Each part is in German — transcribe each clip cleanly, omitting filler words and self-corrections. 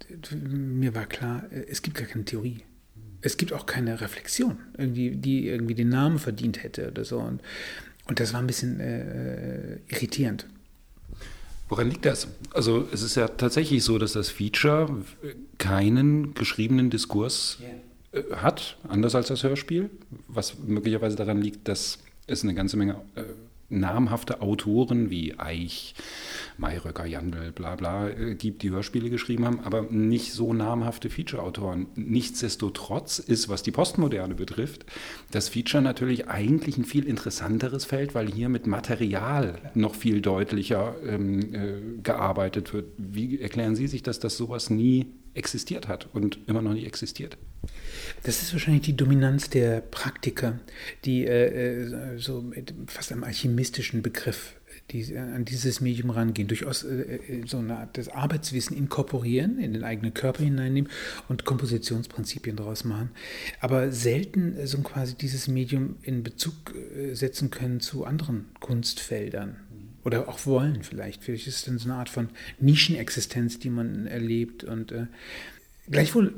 mir war klar, es gibt gar keine Theorie. Es gibt auch keine Reflexion, die irgendwie den Namen verdient hätte oder so. Und das war ein bisschen irritierend. Woran liegt das? Also es ist ja tatsächlich so, dass das Feature keinen geschriebenen Diskurs hat, anders als das Hörspiel, was möglicherweise daran liegt, dass es eine ganze Menge namhafte Autoren wie Eich, Mayröcker, Jandl, bla bla gibt, die Hörspiele geschrieben haben, aber nicht so namhafte Feature-Autoren. Nichtsdestotrotz ist, was die Postmoderne betrifft, das Feature natürlich eigentlich ein viel interessanteres Feld, weil hier mit Material noch viel deutlicher gearbeitet wird. Wie erklären Sie sich, dass das sowas nie existiert hat und immer noch nie existiert? Das ist wahrscheinlich die Dominanz der Praktiker, die so mit fast einem alchemistischen Begriff an dieses Medium rangehen, durchaus so eine Art des Arbeitswissen inkorporieren, in den eigenen Körper hineinnehmen und Kompositionsprinzipien daraus machen, aber selten so quasi dieses Medium in Bezug setzen können zu anderen Kunstfeldern. Oder auch wollen vielleicht. Vielleicht ist es dann so eine Art von Nischenexistenz, die man erlebt. Und gleichwohl,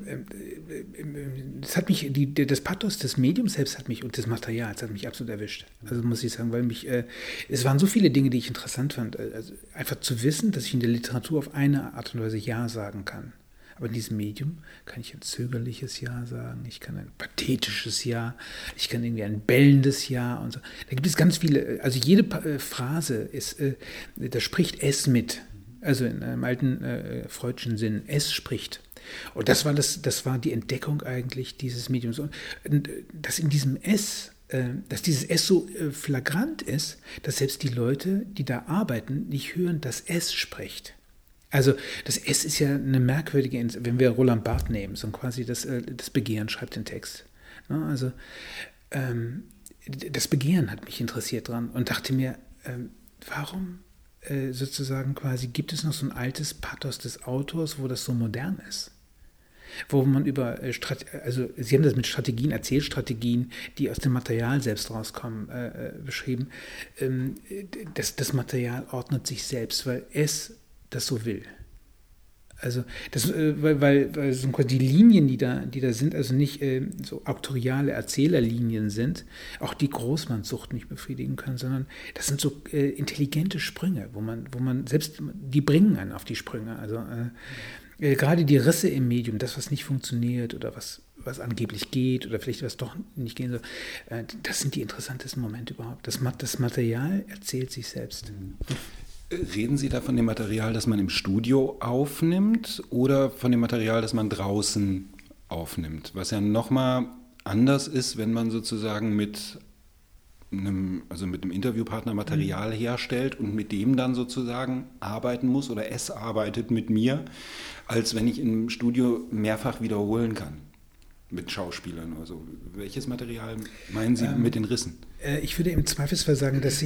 das Pathos des Mediums selbst hat mich und des Materials hat mich absolut erwischt. Also muss ich sagen, weil es waren so viele Dinge, die ich interessant fand. Also einfach zu wissen, dass ich in der Literatur auf eine Art und Weise Ja sagen kann. Aber in diesem Medium kann ich ein zögerliches Ja sagen, ich kann ein pathetisches Ja, ich kann irgendwie ein bellendes Ja und so. Da gibt es ganz viele, also jede Phrase ist, da spricht es mit. Also in einem alten freudschen Sinn, es spricht. Und das war die Entdeckung eigentlich dieses Mediums. Und dass in diesem S, dass dieses S so flagrant ist, dass selbst die Leute, die da arbeiten, nicht hören, dass es spricht. Also das S ist ja eine merkwürdige, wenn wir Roland Barthes nehmen, so quasi das Begehren schreibt den Text. Also das Begehren hat mich interessiert dran und dachte mir, warum sozusagen quasi gibt es noch so ein altes Pathos des Autors, wo das so modern ist? Wo man also Sie haben das mit Strategien, Erzählstrategien, die aus dem Material selbst rauskommen, beschrieben. Das Material ordnet sich selbst, weil es das so will. Also weil so die Linien, die da sind, also nicht so auktoriale Erzählerlinien sind, auch die Großmannssucht nicht befriedigen können, sondern das sind so intelligente Sprünge, wo man selbst, die bringen einen auf die Sprünge. Also gerade die Risse im Medium, das, was nicht funktioniert oder was angeblich geht oder vielleicht was doch nicht gehen soll, das sind die interessantesten Momente überhaupt. Das Material erzählt sich selbst. Reden Sie da von dem Material, das man im Studio aufnimmt oder von dem Material, das man draußen aufnimmt? Was ja nochmal anders ist, wenn man sozusagen mit einem Interviewpartner Material herstellt und mit dem dann sozusagen arbeiten muss oder es arbeitet mit mir, als wenn ich im Studio mehrfach wiederholen kann mit Schauspielern oder so. Welches Material meinen Sie mit den Rissen? Ich würde im Zweifelsfall sagen, dass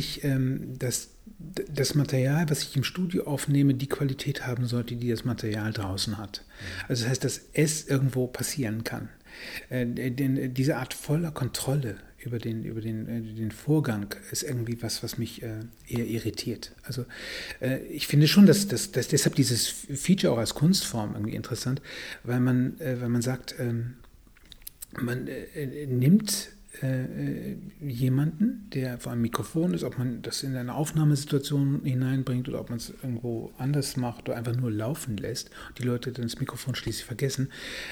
das Material, was ich im Studio aufnehme, die Qualität haben sollte, die das Material draußen hat. Also das heißt, dass es irgendwo passieren kann. Diese Art voller Kontrolle über den Vorgang ist irgendwie was mich eher irritiert. Also ich finde schon, dass deshalb dieses Feature auch als Kunstform irgendwie interessant, weil man sagt, man nimmt jemanden, der vor einem Mikrofon ist, ob man das in eine Aufnahmesituation hineinbringt oder ob man es irgendwo anders macht oder einfach nur laufen lässt und die Leute dann das Mikrofon schließlich vergessen.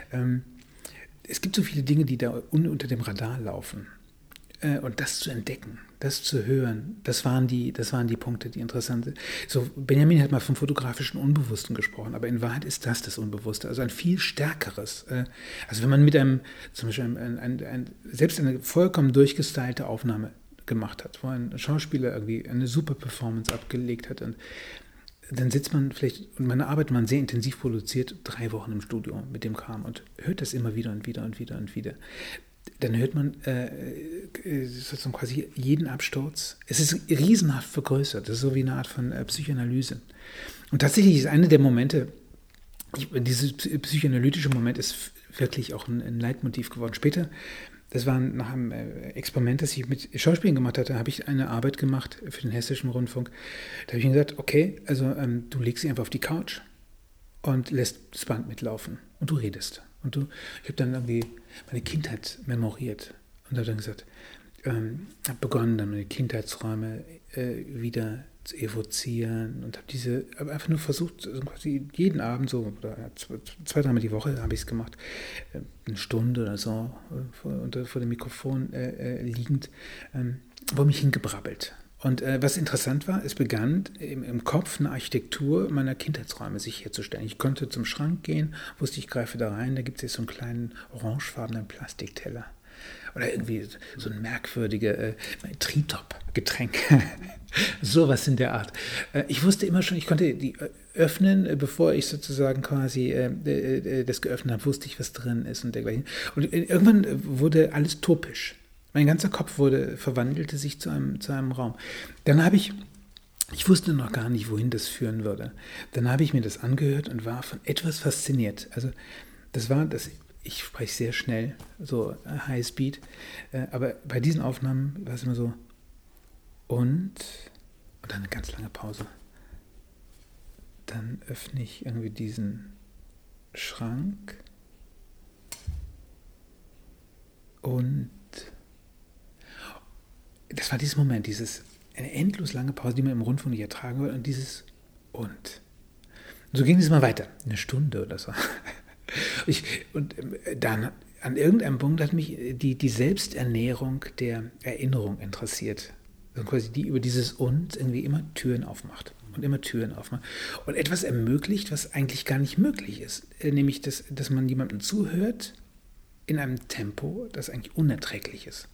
Es gibt so viele Dinge, die da unter dem Radar laufen. Und das zu entdecken, das zu hören, das waren die Punkte, die interessant sind. So, Benjamin hat mal vom fotografischen Unbewussten gesprochen, aber in Wahrheit ist das Unbewusste, also ein viel stärkeres. Also wenn man mit zum Beispiel selbst eine vollkommen durchgestylte Aufnahme gemacht hat, wo ein Schauspieler irgendwie eine super Performance abgelegt hat und dann sitzt man vielleicht, und meine Arbeit man sehr intensiv produziert, 3 Wochen im Studio mit dem Kram und hört das immer wieder und wieder und wieder und wieder. Dann hört man sozusagen quasi jeden Absturz. Es ist riesenhaft vergrößert. Das ist so wie eine Art von Psychoanalyse. Und tatsächlich ist einer der Momente, dieses psychoanalytische Moment ist wirklich auch ein Leitmotiv geworden. Später, das war nach einem Experiment, das ich mit Schauspielern gemacht hatte, habe ich eine Arbeit gemacht für den Hessischen Rundfunk. Da habe ich ihm gesagt, okay, also du legst dich einfach auf die Couch und lässt das Band mitlaufen und du redest. Ich habe dann irgendwie meine Kindheit memoriert und habe dann gesagt, habe begonnen, dann meine Kindheitsräume wieder zu evozieren und habe einfach nur versucht, quasi jeden Abend so, oder 2, 3 Mal die Woche habe ich es gemacht, eine Stunde oder so vor dem Mikrofon liegend, wo mich hingebrabbelt. Und was interessant war, es begann im Kopf eine Architektur meiner Kindheitsräume sich herzustellen. Ich konnte zum Schrank gehen, wusste, ich greife da rein, da gibt es jetzt so einen kleinen orangefarbenen Plastikteller. Oder irgendwie so ein merkwürdiges Tritop-Getränk. Sowas in der Art. Ich wusste immer schon, ich konnte die öffnen, bevor ich sozusagen quasi das geöffnet habe, wusste ich, was drin ist und dergleichen. Und irgendwann wurde alles topisch. Mein ganzer Kopf verwandelte sich zu einem Raum. Dann habe ich wusste noch gar nicht, wohin das führen würde. Dann habe ich mir das angehört und war von etwas fasziniert. Also ich spreche sehr schnell, so High Speed, aber bei diesen Aufnahmen war es immer so und dann eine ganz lange Pause. Dann öffne ich irgendwie diesen Schrank und das war dieser Moment, eine endlos lange Pause, die man im Rundfunk nicht ertragen will und dieses und. So ging es mal weiter, eine Stunde oder so. Und dann an irgendeinem Punkt hat mich die Selbsternährung der Erinnerung interessiert. Also quasi die über dieses und irgendwie immer Türen aufmacht. Und immer Türen aufmacht. Und etwas ermöglicht, was eigentlich gar nicht möglich ist. Nämlich, dass man jemandem zuhört in einem Tempo, das eigentlich unerträglich ist.